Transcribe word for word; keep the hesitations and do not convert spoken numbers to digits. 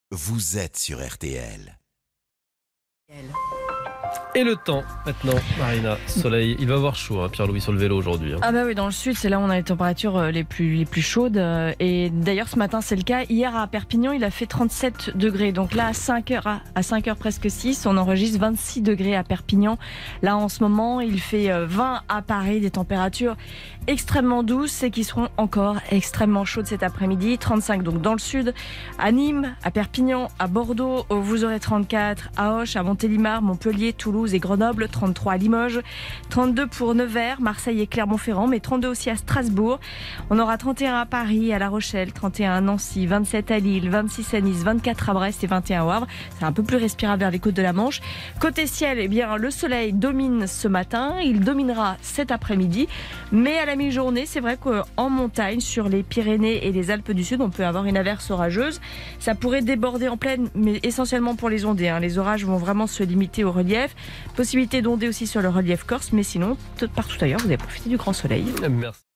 vous êtes sur R T L. Et le temps, maintenant, Marina, soleil, il va avoir chaud, hein, Pierre-Louis, sur le vélo aujourd'hui. Hein. Ah bah oui, dans le sud, c'est là où on a les températures les plus, les plus chaudes. Et d'ailleurs, ce matin, c'est le cas. Hier, à Perpignan, il a fait trente-sept degrés. Donc là, à cinq heures, à cinq heures presque six, on enregistre vingt-six degrés à Perpignan. Là, en ce moment, il fait vingt à Paris, des températures extrêmement douces et qui seront encore extrêmement chaudes cet après-midi. trente-cinq donc dans le sud, à Nîmes, à Perpignan, à Bordeaux, vous aurez trente-quatre, à Auch, à Montélimar, Montpellier, Toulouse et Grenoble, trente-trois à Limoges, trente-deux pour Nevers, Marseille et Clermont-Ferrand, mais trente-deux aussi à Strasbourg. On aura trente et un à Paris, à La Rochelle, trente et un à Nancy, vingt-sept à Lille, vingt-six à Nice, vingt-quatre à Brest et vingt et un au Havre. C'est un peu plus respirable vers les côtes de la Manche. Côté ciel, eh bien, le soleil domine ce matin, il dominera cet après-midi, mais à la mi-journée, c'est vrai qu'en montagne, sur les Pyrénées et les Alpes du Sud, on peut avoir une averse orageuse. Ça pourrait déborder en pleine, mais essentiellement pour les ondées. Hein. Les orages vont vraiment se limiter au relief. Possibilité d'onder aussi sur le relief corse, mais sinon, partout ailleurs, vous allez profiter du grand soleil. Merci.